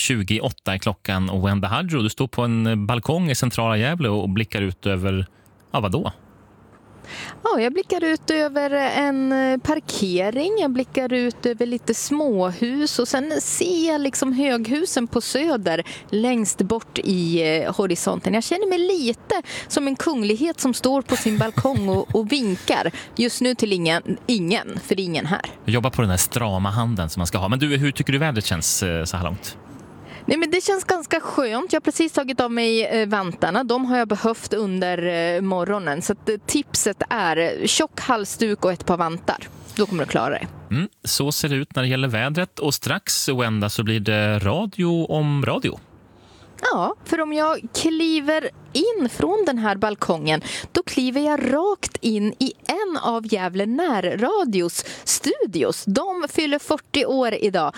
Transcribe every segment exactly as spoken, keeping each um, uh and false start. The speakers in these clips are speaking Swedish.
tjugo åtta är klockan och Wenda Hadjo, du står på en balkong i centrala Gävle och blickar ut över, ja vadå? Ja, jag blickar ut över en parkering, jag blickar ut över lite småhus och sen ser jag liksom höghusen på söder längst bort i eh, horisonten. Jag känner mig lite som en kunglighet som står på sin balkong och, och vinkar. Just nu till ingen, ingen, för det är ingen här. Jag jobbar på den här strama handen som man ska ha. Men du, hur tycker du vädret känns eh, så här långt? Nej, men det känns ganska skönt. Jag har precis tagit av mig eh, vantarna. De har jag behövt under eh, morgonen. Så att, eh, tipset är tjock halsduk och ett par vantar. Då kommer du klara det. Mm, så ser det ut när det gäller vädret. Och strax, Wenda, så blir det radio om radio. Ja, för om jag kliver in från den här balkongen, då kliver jag rakt in i en av Gävle närradios studios. De fyller fyrtio år idag.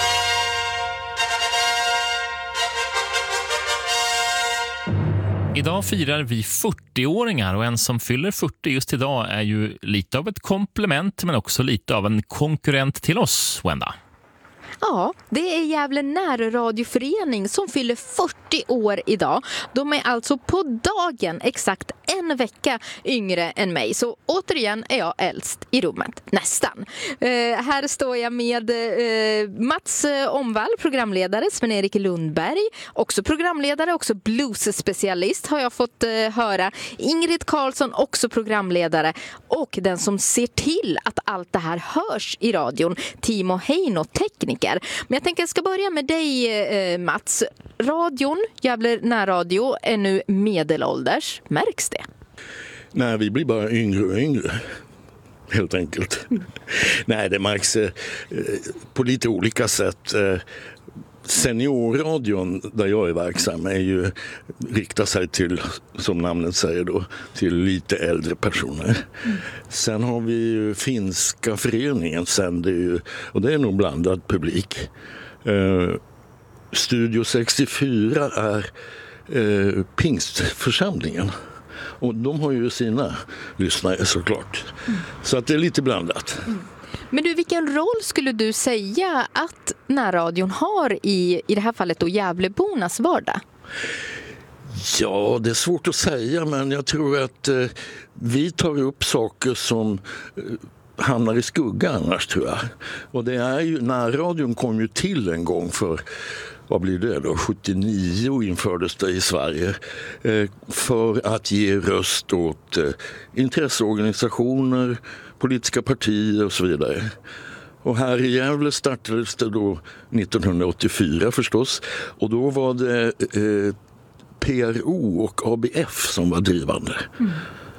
Idag firar vi fyrtioåringar och en som fyller fyrtio just idag är ju lite av ett komplement men också lite av en konkurrent till oss, Wenda. Ja, det är Gävle närradioförening som fyller fyrtio år idag. De är alltså på dagen exakt en vecka yngre än mig. Så återigen är jag äldst i rummet, nästan. Eh, här står jag med eh, Mats Omvall, programledare, Sven-Erik Lundberg, också programledare, också blues-specialist har jag fått eh, höra. Ingrid Karlsson, också programledare. Och den som ser till att allt det här hörs i radion, Timo Heino, tekniker. Men jag tänker jag ska börja med dig, eh, Mats. Radion, Gävle närradio, är nu medelålders. Märks det? Nej, vi blir bara yngre och yngre. Helt enkelt. Mm. Nej, det märks eh, på lite olika sätt. Eh, Seniorradion där jag är verksam är ju, riktar sig till, som namnet säger då, till lite äldre personer. Mm. Sen har vi ju finska föreningen sänder ju, och det är nog blandad publik. Eh, Studio sextiofyra är eh, pingstförsamlingen. Och de har ju sina lyssnare såklart. Mm. Så att det är lite blandat. Mm. Men du, vilken roll skulle du säga att närradion har i, i det här fallet då Gävlebornas vardag? Ja, det är svårt att säga, men jag tror att eh, vi tar upp saker som eh, hamnar i skugga annars, tror jag. Och det är ju, närradion kom ju till en gång för, vad blir det då, sjuttionio infördes det i Sverige, eh, för att ge röst åt eh, intresseorganisationer, politiska partier och så vidare. Och här i Gävle startades det då nittonhundraåttiofyra förstås, och då var det eh, P R O och A B F som var drivande. Mm.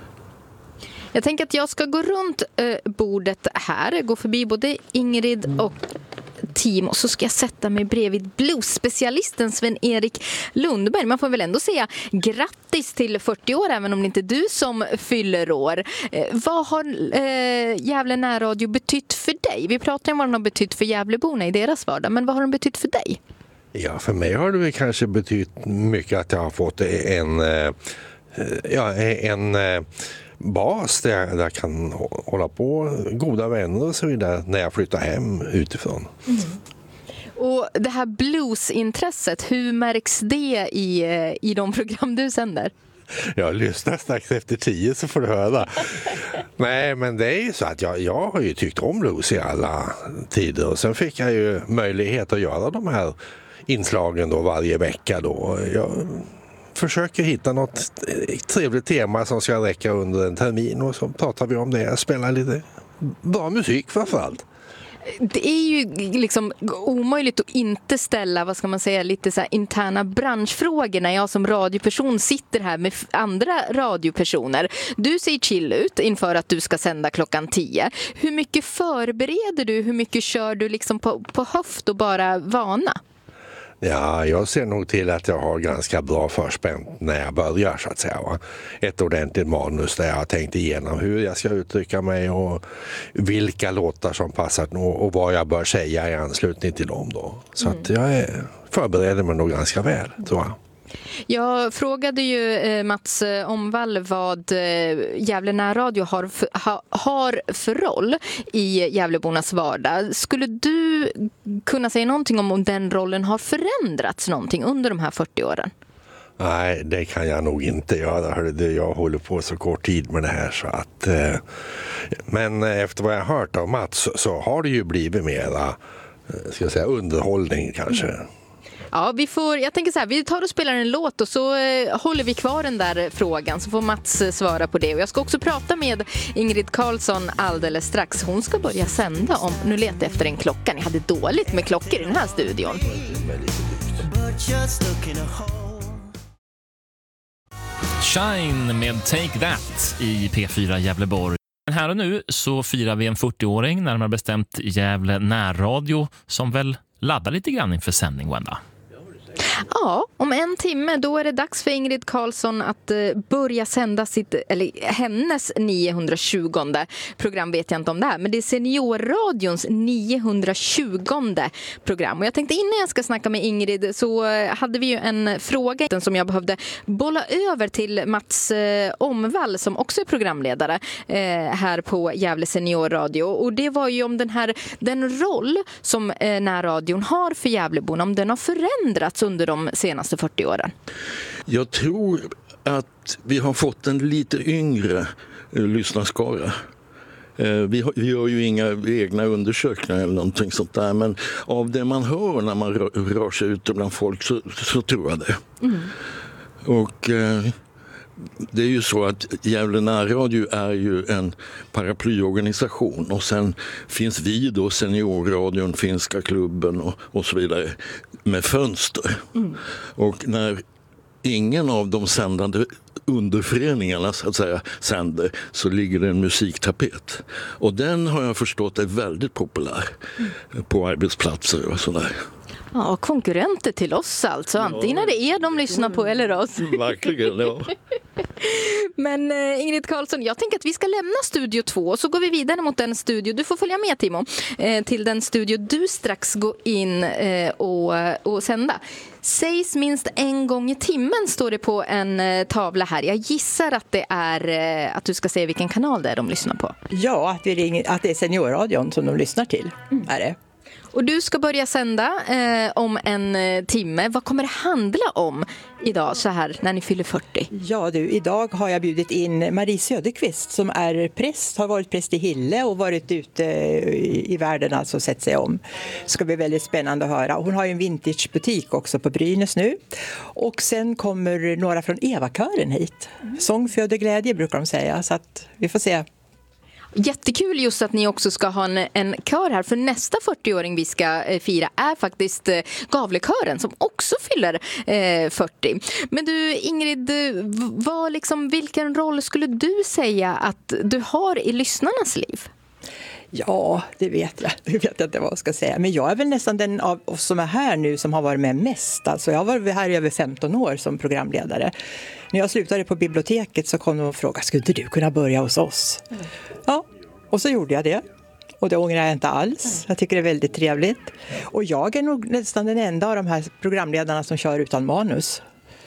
Jag tänker att jag ska gå runt eh, bordet här, gå förbi både Ingrid och Team, och så ska jag sätta mig bredvid blues-specialisten Sven-Erik Lundberg. Man får väl ändå säga grattis till fyrtio år, även om det inte är du som fyller år. Eh, vad har eh, Gävle närradio betytt för dig? Vi pratar om vad den har betytt för Gävleborna i deras vardag, men vad har den betytt för dig? Ja, för mig har det kanske betytt mycket att jag har fått en, ja, en bas där jag, där jag kan hålla på, goda vänner och så vidare när jag flyttar hem utifrån. Mm. Och det här bluesintresset, hur märks det i, i de program du sänder? Jag lyssnar strax efter tio så får du höra. Nej, men det är ju så att jag, jag har ju tyckt om blues i alla tider, och sen fick jag ju möjlighet att göra de här inslagen då varje vecka då. Jag försöker hitta något trevligt tema som ska räcka under en termin, och så pratar vi om det. Jag spelar lite bra musik framförallt. Det är ju liksom omöjligt att inte ställa, vad ska man säga, lite så här interna branschfrågor när jag som radioperson sitter här med andra radiopersoner. Du ser chill ut inför att du ska sända klockan tio. Hur mycket förbereder du? Hur mycket kör du liksom på, på höft och bara vana? Ja, jag ser nog till att jag har ganska bra förspänt när jag börjar, så att säga. Va? Ett ordentligt manus där jag har tänkt igenom hur jag ska uttrycka mig och vilka låtar som passar och vad jag bör säga i anslutning till dem då. Så mm. att jag är, förbereder mig nog ganska väl, tror jag. Jag frågade ju eh, Mats Omvall vad eh, Gävle närradio har för, ha, har för roll i Gävlebornas vardag. Skulle du kunna säga någonting om om den rollen har förändrats någonting under de här fyrtio åren? Nej, det kan jag nog inte göra. Hörde. Jag håller på så kort tid med det här. Så att, eh, men efter vad jag har hört av Mats så, så har det ju blivit mera ska jag säga, underhållning kanske. Mm. Ja, vi får, jag tänker så här, vi tar och spelar en låt och så eh, håller vi kvar den där frågan så får Mats eh, svara på det. Och jag ska också prata med Ingrid Carlsson alldeles strax. Hon ska börja sända om, nu letar efter en klocka. Ni hade dåligt med klockor i den här studion. Shine med Take That i P fyra Gävleborg. Men här och nu så firar vi en fyrtioåring, närmare bestämt Gävle närradio, som väl laddar lite grann inför sändning, Wenda. Ja, om en timme då är det dags för Ingrid Carlsson att börja sända sitt, eller hennes niohundratjugonde program, vet jag inte om det här, men det är Seniorradions niohundratjugonde program. Och jag tänkte innan jag ska snacka med Ingrid så hade vi ju en fråga som jag behövde bolla över till Mats Omvall som också är programledare här på Gävle Seniorradio. Och det var ju om den här, den roll som närradion har för Gävleborna, om den har förändrats under de senaste fyrtio åren? Jag tror att vi har fått en lite yngre eh, lyssnarskara. Eh, vi, har, vi gör ju inga egna undersökningar eller någonting sånt där, men av det man hör när man rör, rör sig ute bland folk så, så tror jag det. Mm. Och eh, det är ju så att Gävle närradio är ju en paraplyorganisation och sen finns vi då, Seniorradion, Finska klubben och, och så vidare med fönster. Mm. Och när ingen av de sändande underföreningarna så att säga sänder så ligger det en musiktapet. Och den har jag förstått är väldigt populär mm. på arbetsplatser och sådär. Ja, konkurrenter till oss alltså. Antingen ja. Är det er de lyssnar på eller oss. Verkligen, ja. Men eh, Ingrid Carlsson, jag tänker att vi ska lämna studio två och så går vi vidare mot den studio. Du får följa med, Timo, eh, till den studio du strax går in eh, och, och sända. Sägs minst en gång i timmen står det på en eh, tavla här. Jag gissar att det är eh, att du ska säga vilken kanal det är de lyssnar på. Ja, att, vi ringer, att det är Seniorradion som de lyssnar till. Mm. Är det. Och du ska börja sända eh, om en eh, timme. Vad kommer det handla om idag så här när ni fyller fyrtio? Ja du, idag har jag bjudit in Marie Söderqvist som är präst, har varit präst i Hille och varit ute i, i världen, alltså sett sig om. Det ska bli väldigt spännande att höra. Hon har ju en vintagebutik också på Brynäs nu. Och sen kommer några från Eva-kören hit. Sång föder glädje brukar de säga, så att vi får se. Jättekul just att ni också ska ha en, en kör här. För nästa fyrtioåring vi ska eh, fira är faktiskt eh, Gavlekören som också fyller eh, fyrtio. Men du Ingrid, vad, liksom, vilken roll skulle du säga att du har i lyssnarnas liv? Ja, det vet jag. Det vet jag inte vad jag ska säga. Men jag är väl nästan den av oss som är här nu som har varit med mest. Alltså jag har varit här i över femton år som programledare. När jag slutade på biblioteket så kom de och frågade, skulle inte du kunna börja hos oss? Mm. Ja, och så gjorde jag det. Och det ångrar jag inte alls. Jag tycker det är väldigt trevligt. Och jag är nog nästan den enda av de här programledarna som kör utan manus.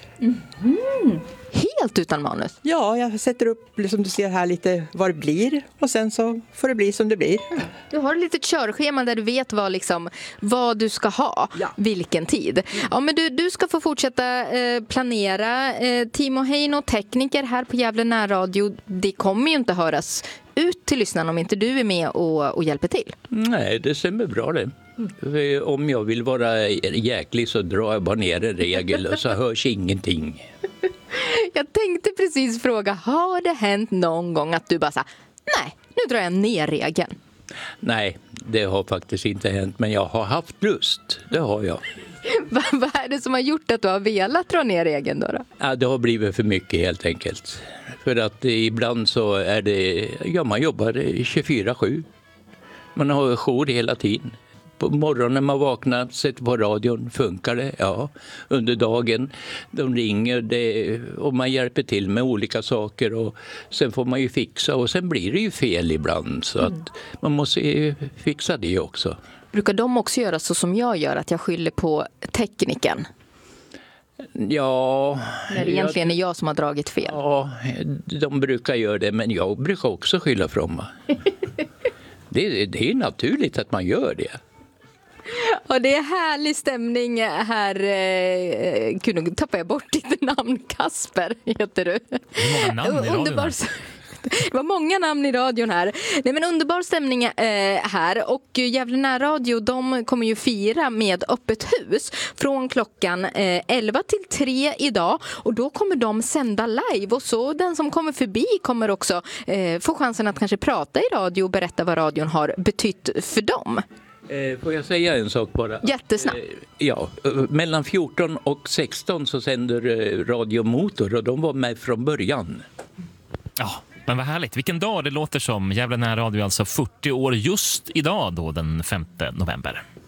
Mm. Helt utan manus? Ja, jag sätter upp, som du ser här, lite vad det blir. Och sen så får det bli som det blir. Mm. Du har ett litet körschema där du vet vad, liksom, vad du ska ha, ja. Vilken tid. Mm. Ja, men du, du ska få fortsätta eh, planera. Eh, Timo Heino, tekniker här på Gävle närradio. Det kommer ju inte höras ut till lyssnarna om inte du är med och, och hjälper till. Nej, det stämmer bra det. Mm. Om jag vill vara jäklig så drar jag bara ner en regel och så hörs ingenting. Jag tänkte precis fråga, har det hänt någon gång att du bara sa, nej, nu drar jag ner regeln? Nej, det har faktiskt inte hänt, men jag har haft lust, det har jag. Vad, vad är det som har gjort att du har velat dra ner regeln då, då? Ja, det har blivit för mycket helt enkelt. För att ibland så är det, ja man jobbar tjugofyra sju. Man har jour hela tiden. På morgonen när man vaknar, sätter på radion, funkar det? Ja. Under dagen, de ringer det, och man hjälper till med olika saker och sen får man ju fixa och sen blir det ju fel ibland så att man måste fixa det också. Brukar de också göra så som jag gör, att jag skyller på tekniken? Ja... När det egentligen jag, är jag som har dragit fel. Ja, de brukar göra det, men jag brukar också skylla från mig. det, det är naturligt att man gör det. Och det är härlig stämning här. Eh, kunde tappa jag bort ditt namn. Kasper heter du. Hur många namn i radion? Underbar. Det var många namn i radion här. Nej, men underbar stämning eh, här. Och Gävle närradio, de kommer ju fira med öppet hus från klockan eh, elva till tre idag. Och då kommer de sända live. Och så den som kommer förbi kommer också eh, få chansen att kanske prata i radio och berätta vad radion har betytt för dem. Eh, får jag säga en sak bara? Jättesnabbt. Eh, ja, mellan fjorton och sexton så sänder eh, Radio Motor och de var med från början. Ja, men vad härligt. Vilken dag det låter som. Gävle närradio, alltså fyrtio år just idag då, den femte november.